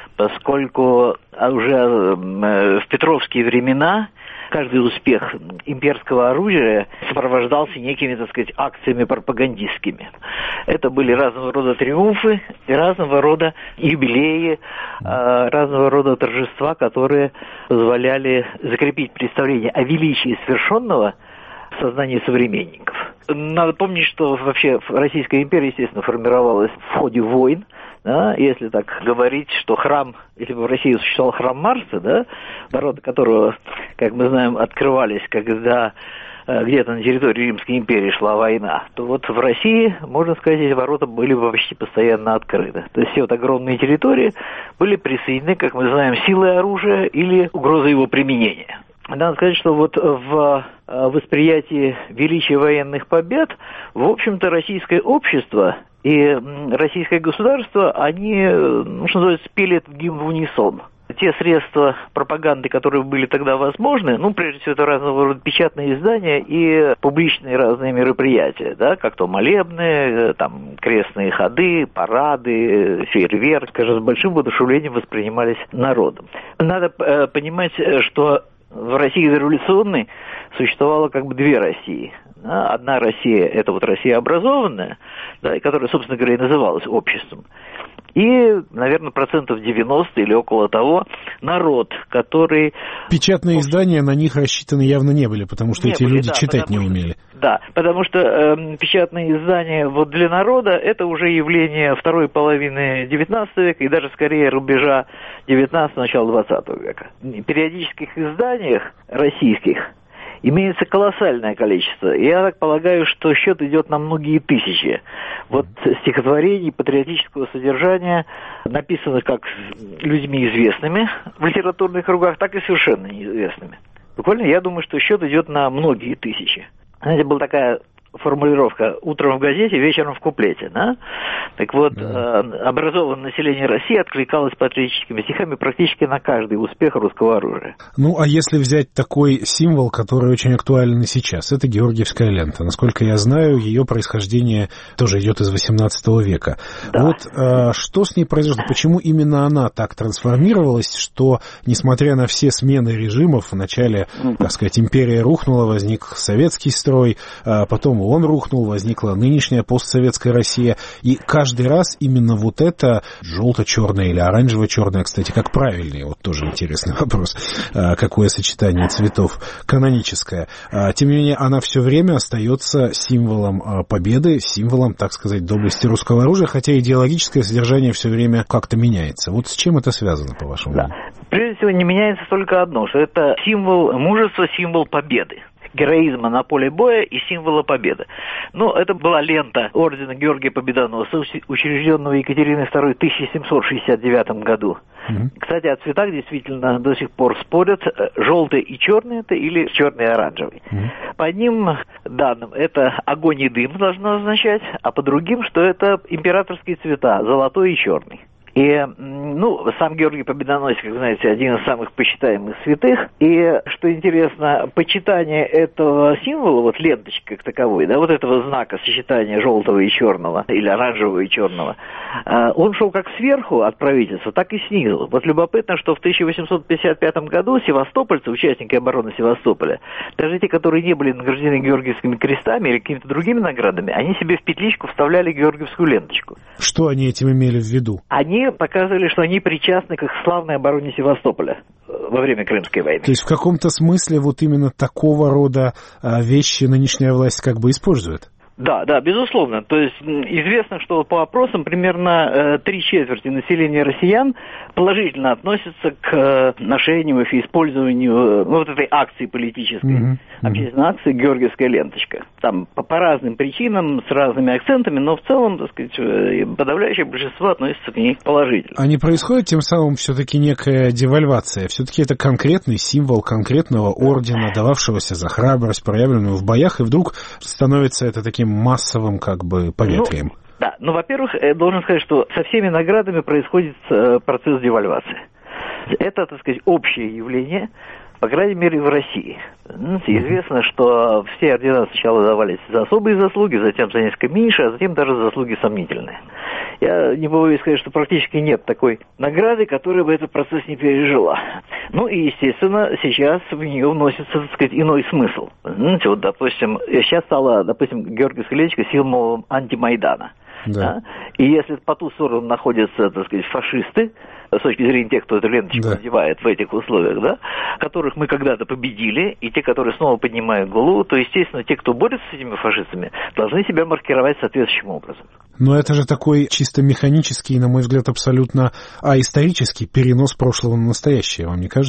поскольку уже в петровские времена каждый успех имперского оружия сопровождался некими, акциями пропагандистскими. Это были разного рода триумфы и разного рода юбилеи, разного рода торжества, которые позволяли закрепить представление о величии свершенного в сознании современников. Надо помнить, что вообще Российская империя, естественно, формировалась в ходе войн. Да, если так говорить, что храм, если бы в России существовал храм Марса, да, ворота которого, как мы знаем, открывались, когда где-то на территории Римской империи шла война, то вот в России, можно сказать, эти ворота были бы почти постоянно открыты. То есть все вот огромные территории были присоединены, как мы знаем, силой оружия или угрозой его применения. надо сказать, что вот в восприятии величия военных побед, в общем-то, российское общество и российское государство, они, что называется, пели этот гимн в унисон. Те средства пропаганды, которые были тогда возможны, прежде всего, это разного рода печатные издания и публичные разные мероприятия, да, как то молебны, там, крестные ходы, парады, фейерверк, с большим воодушевлением воспринимались народом. Надо понимать, что в России революционной существовало как бы две России. Одна Россия – это вот Россия образованная, да, которая, собственно говоря, и называлась обществом. И, наверное, 90% или около того народ, который... Печатные издания на них рассчитаны явно не были, потому что эти люди читать не умели. Да, потому что печатные издания вот для народа – это уже явление второй половины XIX века и даже скорее рубежа XIX – начала XX века. В периодических изданиях российских имеется колоссальное количество. Я так полагаю, что счет идет на многие тысячи. Вот стихотворений патриотического содержания, написанных как людьми известными в литературных кругах, так и совершенно неизвестными. Буквально, я думаю, что счет идет на многие тысячи. Знаете, была такая формулировка: утром в газете, вечером в куплете, да? Так вот, образованное население России откликалось патриотическими стихами практически на каждый успех русского оружия. Ну, а если взять такой символ, который очень актуален и сейчас, это Георгиевская лента. Насколько я знаю, ее происхождение тоже идет из XVIII века. Да. Вот что с ней произошло? Почему именно она так трансформировалась, что, несмотря на все смены режимов, вначале, так сказать, империя рухнула, возник советский строй, потом он рухнул, возникла нынешняя постсоветская Россия, и каждый раз именно вот это желто-черное или оранжево-черное, кстати, как правильнее, вот тоже интересный вопрос, какое сочетание цветов каноническое. Тем не менее, она все время остается символом победы, символом, так сказать, доблести русского оружия, хотя идеологическое содержание все время как-то меняется. Вот с чем это связано, по вашему мнению? Прежде всего, не меняется только одно, что это символ мужества, символ победы, героизма на поле боя и символа победы. Это была лента ордена Георгия Победоносца, учрежденного Екатериной II в 1769 году. Кстати, о цветах действительно до сих пор спорят, желтый и черный это или черный и оранжевый. По одним данным это огонь и дым должно означать, а по другим, что это императорские цвета, золотой и черный. И, сам Георгий Победоносец, как знаете, один из самых почитаемых святых. И, что интересно, почитание этого символа, вот ленточки как таковой, да, вот этого знака сочетания желтого и черного, или оранжевого и черного, он шел как сверху от правительства, так и снизу. Вот любопытно, что в 1855 году севастопольцы, участники обороны Севастополя, даже те, которые не были награждены Георгиевскими крестами или какими-то другими наградами, они себе в петличку вставляли георгиевскую ленточку. Что они этим имели в виду? Они показывали, что они причастны к славной обороне Севастополя во время Крымской войны. То есть в каком-то смысле вот именно такого рода вещи нынешняя власть как бы использует? Да, безусловно. То есть известно, что по опросам примерно 3/4 населения россиян положительно относятся к ношению и использованию вот этой акции политической, общественной акции «Георгиевская ленточка». Там по разным причинам, с разными акцентами, но в целом, так сказать, подавляющее большинство относится к ней положительно. А не происходит тем самым все-таки некая девальвация? Все-таки это конкретный символ конкретного ордена, дававшегося за храбрость, проявленную в боях, и вдруг становится это таким массовым как бы поветрием. Да, во-первых, должен сказать, что со всеми наградами происходит процесс девальвации. Это, так сказать, общее явление, по крайней мере, в России. Известно, что все ордена сначала давались за особые заслуги, затем за несколько меньше, а затем даже за заслуги сомнительные. Я не побоюсь сказать, что практически нет такой награды, которая бы этот процесс не пережила. И, естественно, сейчас в нее вносится, так сказать, иной смысл. Вот, допустим, сейчас стала, Георгиевская ленточка символом антимайдана. Да. И если по ту сторону находятся, так сказать, фашисты, с точки зрения тех, кто эту ленточку надевает в этих условиях, да, которых мы когда-то победили, и те, которые снова поднимают голову, то, естественно, те, кто борется с этими фашистами, должны себя маркировать соответствующим образом. Но это же такой чисто механический, на мой взгляд, абсолютно исторический перенос прошлого на настоящее, вам не кажется?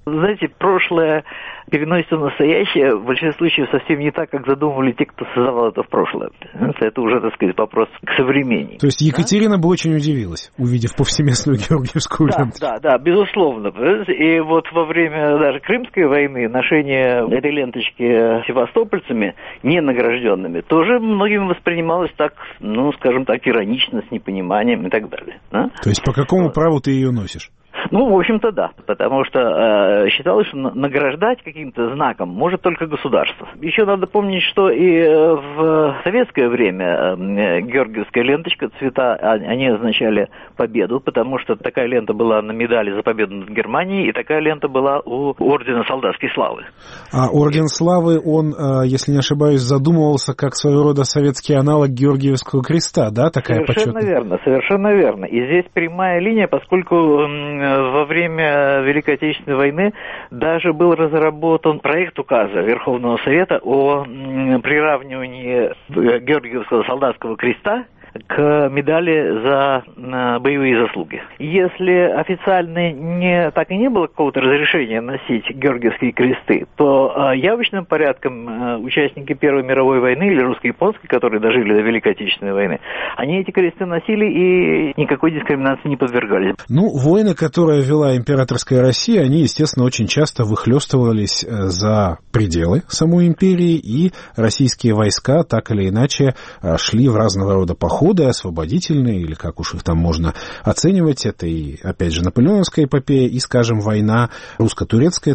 Знаете, прошлое переносится в настоящее в большинстве случаев совсем не так, как задумывали те, кто создавал это в прошлое. Это уже, так сказать, вопрос к современней. То есть Екатерина бы очень удивилась, увидев повсеместную Георгиевскую ленточку. Да, безусловно. И вот во время даже Крымской войны ношение этой ленточки севастопольцами, не награжденными, тоже многими воспринималось так, скажем так, иронично, с непониманием и так далее. Да? То есть по какому праву ты ее носишь? В общем-то, да, потому что считалось, что награждать каким-то знаком может только государство. Еще надо помнить, что и в советское время георгиевская ленточка, цвета, они означали победу, потому что такая лента была на медали за победу над Германией, и такая лента была у Ордена Солдатской Славы. А Орден Славы, он, если не ошибаюсь, задумывался как своего рода советский аналог Георгиевского креста, да, такая почетная? Совершенно верно. И здесь прямая линия, поскольку во время Великой Отечественной войны даже был разработан проект указа Верховного Совета о приравнивании Георгиевского солдатского креста к медали за боевые заслуги. Если официально так и не было какого-то разрешения носить георгиевские кресты, то явочным порядком участники Первой мировой войны или русско-японской, которые дожили до Великой Отечественной войны, они эти кресты носили и никакой дискриминации не подвергались. Войны, которые вела императорская Россия, они, естественно, очень часто выхлёстывались за пределы самой империи, и российские войска так или иначе шли в разного рода походы, освободительные, или как уж их там можно оценивать. Это и, опять же, наполеоновская эпопея, и, скажем, война русско-турецкая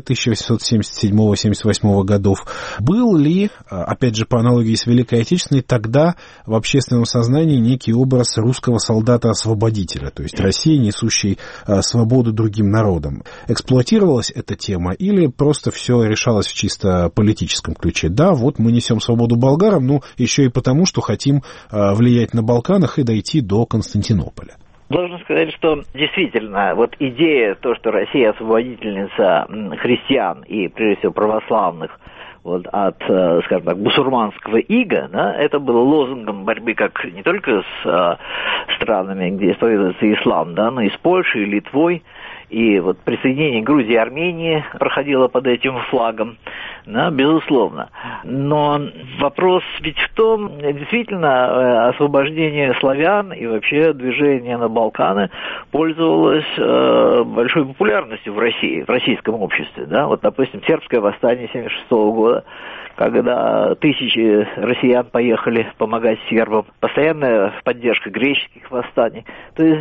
1877-78 годов. Был ли, опять же, по аналогии с Великой Отечественной, тогда в общественном сознании некий образ русского солдата-освободителя, то есть России, несущей свободу другим народам? Эксплуатировалась эта тема или просто все решалось в чисто политическом ключе? Да, вот мы несем свободу болгарам, еще и потому, что хотим влиять на Балканах и дойти до Константинополя. Должен сказать, что действительно, идея, то, что Россия освободительница христиан и, прежде всего, православных, от, скажем так, бусурманского ига, это было лозунгом борьбы как не только с странами, где исповедуется ислам, но и с Польшей, Литвой. И присоединение Грузии и Армении проходило под этим флагом, безусловно. Но вопрос ведь в том, действительно, освобождение славян и вообще движение на Балканы пользовалось большой популярностью в России, в российском обществе. Допустим, сербское восстание 1976 года, когда тысячи россиян поехали помогать сербам, постоянная поддержка греческих восстаний. То есть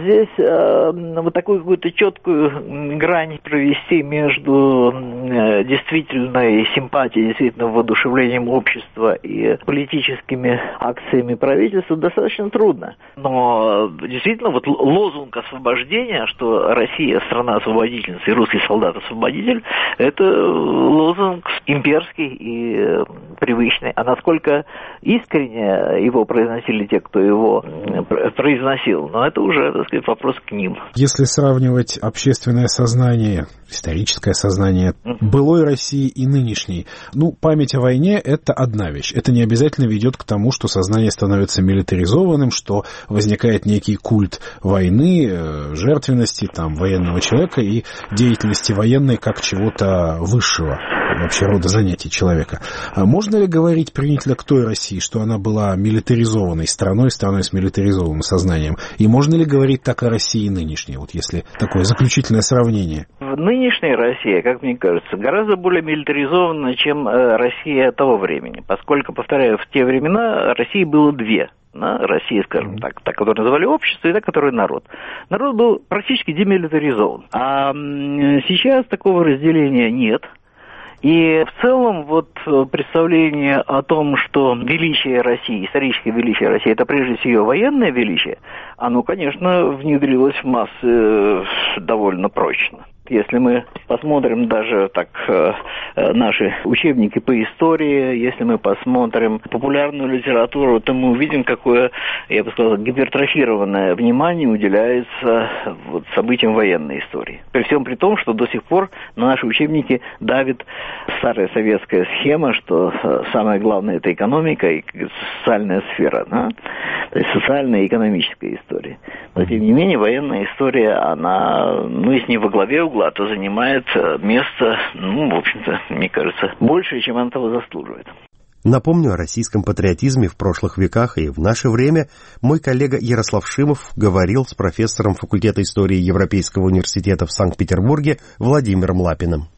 здесь такую какую-то четкую грань провести между действительной симпатией, действительно воодушевлением общества и политическими акциями правительства достаточно трудно. Но действительно лозунг освобождения, что Россия страна-освободительница и русский солдат-освободитель, это лозунг имперский и привычный. А насколько искренне его произносили те, кто его произносил, это уже, так сказать, вопрос к ним. Если сравнивать общественное сознание, историческое сознание былой России и нынешней, память о войне — это одна вещь. Это не обязательно ведет к тому, что сознание становится милитаризованным, что возникает некий культ войны, жертвенности военного человека и деятельности военной как чего-то высшего, вообще рода занятий человека. Можно ли говорить применительно к той России, что она была милитаризованной страной с милитаризованным сознанием? И можно ли говорить так о России нынешней, если такое заключительное сравнение? Нынешняя Россия, как мне кажется, гораздо более милитаризована, чем Россия того времени, поскольку, повторяю, в те времена России было две. Россия, скажем так, та, которую называли общество, и та, которая народ. Народ был практически демилитаризован. А сейчас такого разделения нет. И в целом представление о том, что величие России, историческое величие России, это прежде всего военное величие, оно, конечно, внедрилось в массы довольно прочно. Если мы посмотрим даже наши учебники по истории, если мы посмотрим популярную литературу, то мы увидим, какое, я бы сказал, гипертрофированное внимание уделяется событиям военной истории. При всем при том, что до сих пор на наши учебники давит старая советская схема, что самое главное — это экономика и социальная сфера, то есть социальная и экономическая история. Но, тем не менее, военная история, она, если не во главе угла, угла, то занимает место, в общем-то, мне кажется, больше, чем она того заслуживает. Напомню, о российском патриотизме в прошлых веках и в наше время мой коллега Ярослав Шимов говорил с профессором факультета истории Европейского университета в Санкт-Петербурге Владимиром Лапиным.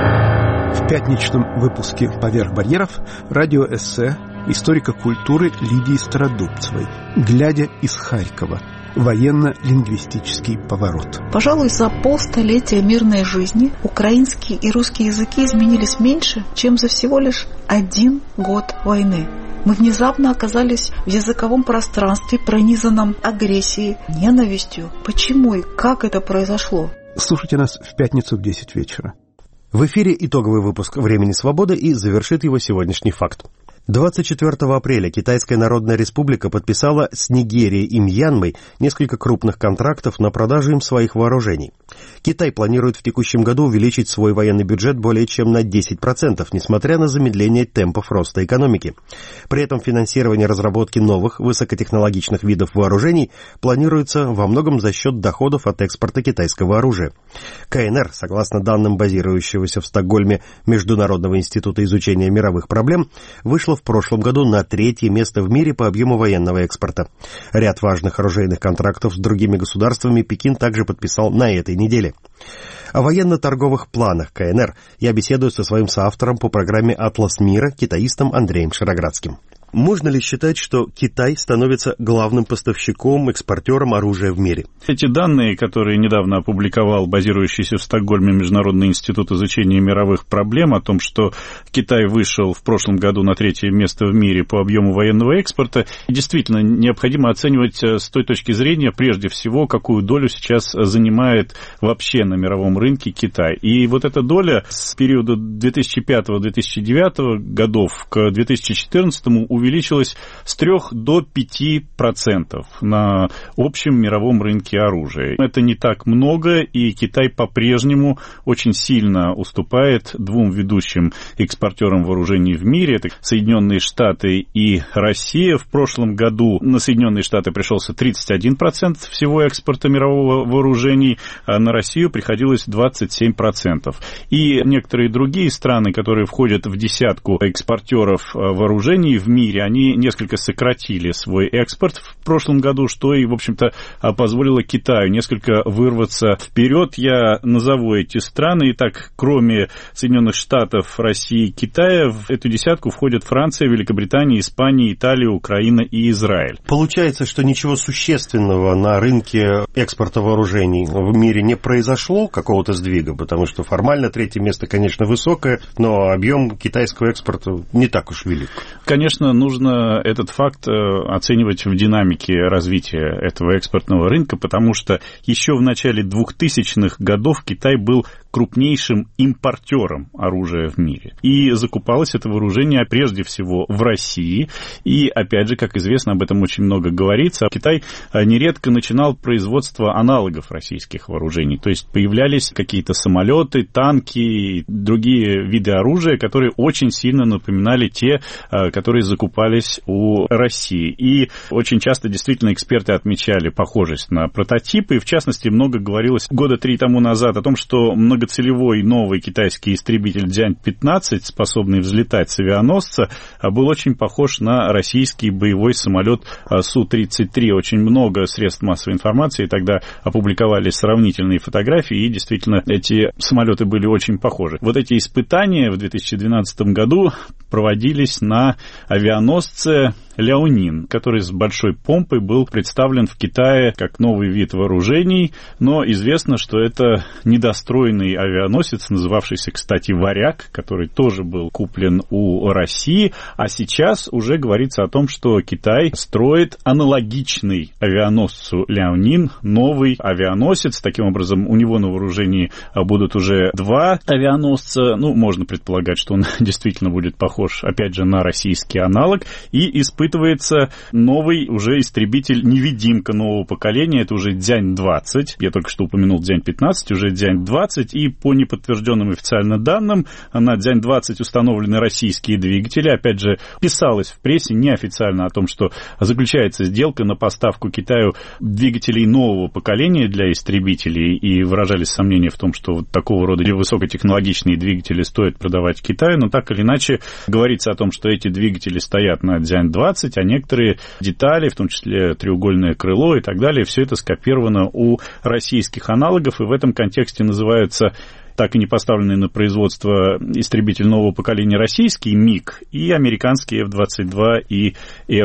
В пятничном выпуске «Поверх барьеров» радиоэссе историка культуры Лидии Стародубцевой «Глядя из Харькова. Военно-лингвистический поворот». Пожалуй, за полстолетия мирной жизни украинский и русский языки изменились меньше, чем за всего лишь 1 год войны. Мы внезапно оказались в языковом пространстве, пронизанном агрессией, ненавистью. Почему и как это произошло? Слушайте нас в пятницу в 10 вечера. В эфире итоговый выпуск «Времени свободы» и завершит его сегодняшний факт. 24 апреля Китайская Народная Республика подписала с Нигерией и Мьянмой несколько крупных контрактов на продажу им своих вооружений. Китай планирует в текущем году увеличить свой военный бюджет более чем на 10%, несмотря на замедление темпов роста экономики. При этом финансирование разработки новых высокотехнологичных видов вооружений планируется во многом за счет доходов от экспорта китайского оружия. КНР, согласно данным базирующегося в Стокгольме Международного института изучения мировых проблем, вышла в прошлом году на 3-е место в мире по объему военного экспорта. Ряд важных оружейных контрактов с другими государствами Пекин также подписал на этой неделе. О военно-торговых планах КНР я беседую со своим соавтором по программе «Атлас мира» китаистом Андреем Широградским. Можно ли считать, что Китай становится главным поставщиком, экспортером оружия в мире? Эти данные, которые недавно опубликовал базирующийся в Стокгольме Международный институт изучения мировых проблем, о том, что Китай вышел в прошлом году на 3-е место в мире по объему военного экспорта, действительно необходимо оценивать с той точки зрения, прежде всего, какую долю сейчас занимает вообще на мировом рынке Китай. И вот эта доля с периода 2005-2009 годов к 2014 увеличилась с 3 до 5% на общем мировом рынке оружия. Это не так много, и Китай по-прежнему очень сильно уступает 2 ведущим экспортерам вооружений в мире. Это Соединенные Штаты и Россия. В прошлом году на Соединенные Штаты пришелся 31% всего экспорта мирового вооружений, а на Россию приходилось 27%. И некоторые другие страны, которые входят в десятку экспортеров вооружений в мире, они несколько сократили свой экспорт в прошлом году, что и, в общем-то, позволило Китаю несколько вырваться вперед. Я назову эти страны. Итак, кроме Соединенных Штатов, России и Китая, в эту десятку входят Франция, Великобритания, Испания, Италия, Украина и Израиль. Получается, что ничего существенного на рынке экспорта вооружений в мире не произошло, какого-то сдвига, потому что формально 3-е место, конечно, высокое, но объем китайского экспорта не так уж велик. Конечно, нужно этот факт оценивать в динамике развития этого экспортного рынка, потому что еще в начале 2000-х годов Китай был крупнейшим импортером оружия в мире. И закупалось это вооружение прежде всего в России. И, опять же, как известно, об этом очень много говорится. Китай нередко начинал производство аналогов российских вооружений. То есть появлялись какие-то самолеты, танки и другие виды оружия, которые очень сильно напоминали те, которые закупались у России. И очень часто действительно эксперты отмечали похожесть на прототипы. И, в частности, много говорилось года 3 тому назад о том, что многоцелевой новый китайский истребитель Дзянь-15, способный взлетать с авианосца, был очень похож на российский боевой самолет Су-33. Очень много средств массовой информации тогда опубликовали сравнительные фотографии, и действительно эти самолеты были очень похожи. Вот эти испытания в 2012 году проводились на авианосце Ляонин, который с большой помпой был представлен в Китае как новый вид вооружений, но известно, что это недостроенный авианосец, называвшийся, кстати, «Варяг», который тоже был куплен у России, а сейчас уже говорится о том, что Китай строит аналогичный авианосцу Ляонин, новый авианосец. Таким образом, у него на вооружении будут уже 2 авианосца. Можно предполагать, что он действительно будет похож, опять же, на российский аналог, и испытывает испытывается новый уже истребитель-невидимка нового поколения, это уже Дзянь-20, я только что упомянул Дзянь-15, уже Дзянь-20, и по неподтвержденным официально данным на Дзянь-20 установлены российские двигатели, опять же, писалось в прессе неофициально о том, что заключается сделка на поставку Китаю двигателей нового поколения для истребителей, и выражались сомнения в том, что вот такого рода высокотехнологичные двигатели стоит продавать Китаю, но так или иначе говорится о том, что эти двигатели стоят на Дзянь-20, а некоторые детали, в том числе треугольное крыло и так далее, все это скопировано у российских аналогов, и в этом контексте называются так и не поставленный на производство истребитель нового поколения российский МиГ и американские F-22 и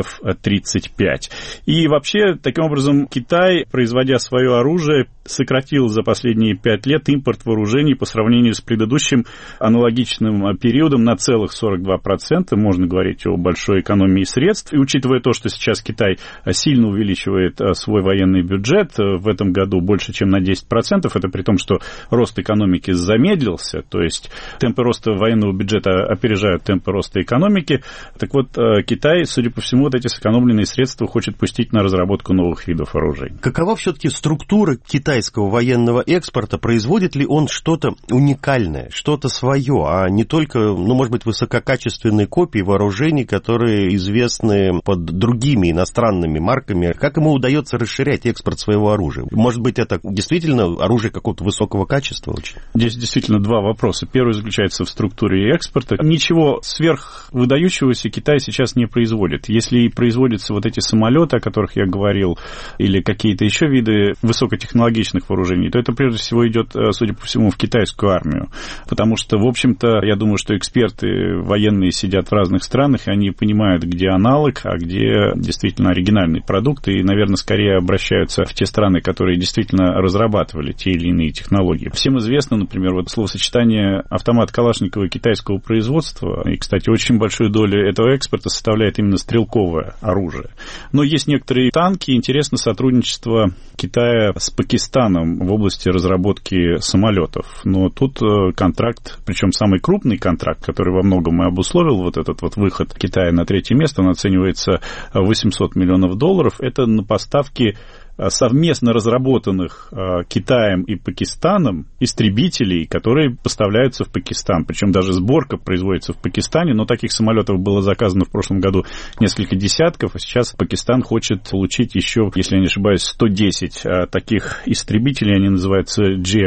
F-35. И вообще, таким образом, Китай, производя свое оружие, сократил за последние 5 лет импорт вооружений по сравнению с предыдущим аналогичным периодом на целых 42%. Можно говорить о большой экономии средств. И учитывая то, что сейчас Китай сильно увеличивает свой военный бюджет, в этом году больше, чем на 10%, это при том, что рост экономики замедлился, то есть темпы роста военного бюджета опережают темпы роста экономики. Так вот, Китай, судя по всему, вот эти сэкономленные средства хочет пустить на разработку новых видов оружия. Какова все-таки структура китайского военного экспорта? Производит ли он что-то уникальное, что-то свое, а не только, может быть, высококачественные копии вооружений, которые известны под другими иностранными марками? Как ему удается расширять экспорт своего оружия? Может быть, это действительно оружие какого-то высокого качества очень? Здесь действительно два вопроса. Первый заключается в структуре экспорта. Ничего сверхвыдающегося Китай сейчас не производит. Если производятся вот эти самолеты, о которых я говорил, или какие-то еще виды высокотехнологичных вооружений, то это прежде всего идет, судя по всему, в китайскую армию. Потому что, в общем-то, я думаю, что эксперты военные сидят в разных странах, и они понимают, где аналог, а где действительно оригинальный продукт, и, наверное, скорее обращаются в те страны, которые действительно разрабатывали те или иные технологии. Всем известно, например, вот словосочетание автомат Калашникова китайского производства, и, кстати, очень большую долю этого экспорта составляет именно стрелковое оружие. Но есть некоторые танки, интересно сотрудничество Китая с Пакистаном в области разработки самолетов. Но тут контракт, причем самый крупный контракт, который во многом и обусловил вот этот вот выход Китая на третье место, он оценивается в $800 миллионов. Это на поставки совместно разработанных Китаем и Пакистаном истребителей, которые поставляются в Пакистан. Причем даже сборка производится в Пакистане, но таких самолетов было заказано в прошлом году несколько десятков, а сейчас Пакистан хочет получить еще, если я не ошибаюсь, 110 таких истребителей, они называются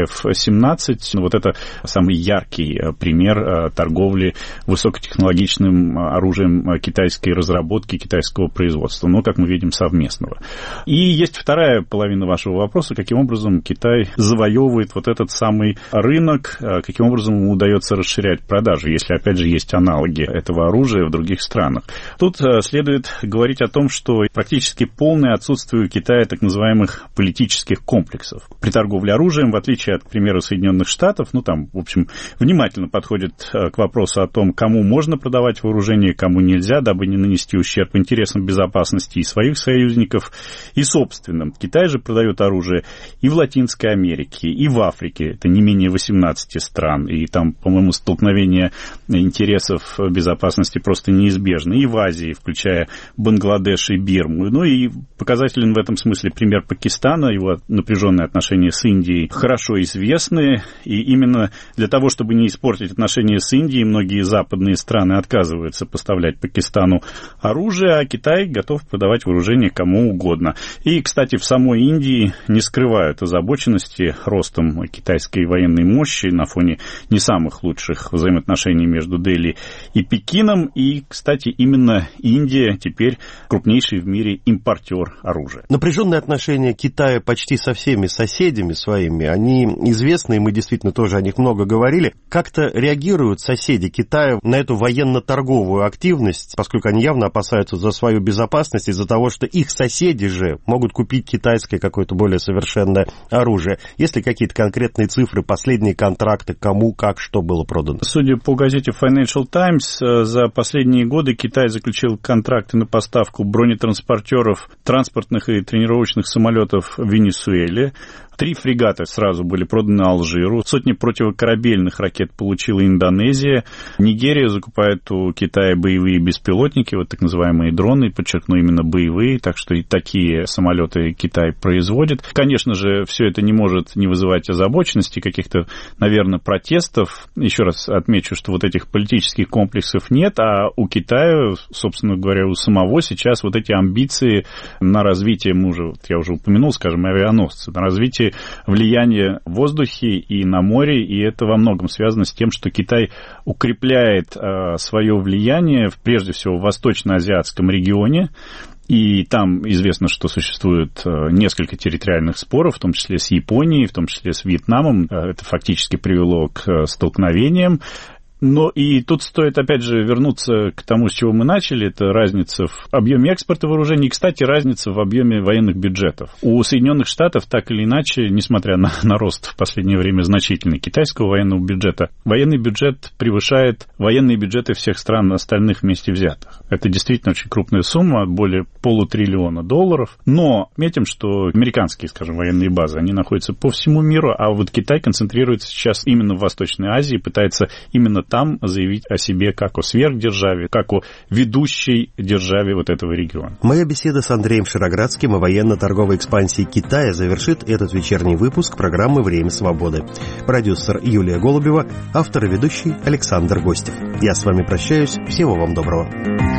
GF-17. Вот это самый яркий пример торговли высокотехнологичным оружием китайской разработки, китайского производства, но, как мы видим, совместного. И есть вторая половина вашего вопроса, каким образом Китай завоевывает вот этот самый рынок, каким образом ему удается расширять продажи, если, опять же, есть аналоги этого оружия в других странах. Тут следует говорить о том, что практически полное отсутствие у Китая так называемых политических комплексов. При торговле оружием, в отличие от, к примеру, Соединенных Штатов, там, в общем, внимательно подходит к вопросу о том, кому можно продавать вооружение, кому нельзя, дабы не нанести ущерб интересам безопасности и своих союзников, и собственным. Китай же продает оружие и в Латинской Америке, и в Африке. Это не менее 18 стран. И там, по-моему, столкновение интересов безопасности просто неизбежно. И в Азии, включая Бангладеш и Бирму. И показателен в этом смысле пример Пакистана. Его напряженные отношения с Индией хорошо известны. И именно для того, чтобы не испортить отношения с Индией, многие западные страны отказываются поставлять Пакистану оружие, а Китай готов продавать вооружение кому угодно. И, кстати, в самой Индии не скрывают озабоченности ростом китайской военной мощи на фоне не самых лучших взаимоотношений между Дели и Пекином. И, кстати, именно Индия теперь крупнейший в мире импортер оружия. Напряженные отношения Китая почти со всеми соседями своими, они известны, и мы действительно тоже о них много говорили. Как-то реагируют соседи Китая на эту военно-торговую активность, поскольку они явно опасаются за свою безопасность из-за того, что их соседи же могут купить китайское какое-то более совершенное оружие. Есть ли какие-то конкретные цифры, последние контракты, кому, как, что было продано? Судя по газете Financial Times, за последние годы Китай заключил контракты на поставку бронетранспортеров, транспортных и тренировочных самолетов в Венесуэле, 3 фрегата сразу были проданы Алжиру, сотни противокорабельных ракет получила Индонезия, Нигерия закупает у Китая боевые беспилотники, вот так называемые дроны, подчеркну, именно боевые, так что и такие самолеты Китай производит. Конечно же, все это не может не вызывать озабоченности, каких-то, наверное, протестов. Еще раз отмечу, что вот этих политических комплексов нет, а у Китая, собственно говоря, у самого сейчас вот эти амбиции на развитие, я уже упомянул, скажем, авианосцы, на развитие влияния в воздухе и на море, и это во многом связано с тем, что Китай укрепляет свое влияние, прежде всего, в восточно-азиатском регионе. И там известно, что существует несколько территориальных споров, в том числе с Японией, в том числе с Вьетнамом. Это фактически привело к столкновениям. Но и тут стоит, опять же, вернуться к тому, с чего мы начали. Это разница в объеме экспорта вооружений и, кстати, разница в объеме военных бюджетов. У Соединенных Штатов, так или иначе, несмотря на рост в последнее время значительный китайского военного бюджета, военный бюджет превышает военные бюджеты всех стран остальных вместе взятых. Это действительно очень крупная сумма, более $500 триллиона. Но отметим, что американские, скажем, военные базы, они находятся по всему миру, а вот Китай концентрируется сейчас именно в Восточной Азии, пытается именно там заявить о себе как о сверхдержаве, как о ведущей державе вот этого региона. Моя беседа с Андреем Широградским о военно-торговой экспансии Китая завершит этот вечерний выпуск программы «Время свободы». Продюсер Юлия Голубева, автор и ведущий Александр Гостев. Я с вами прощаюсь. Всего вам доброго.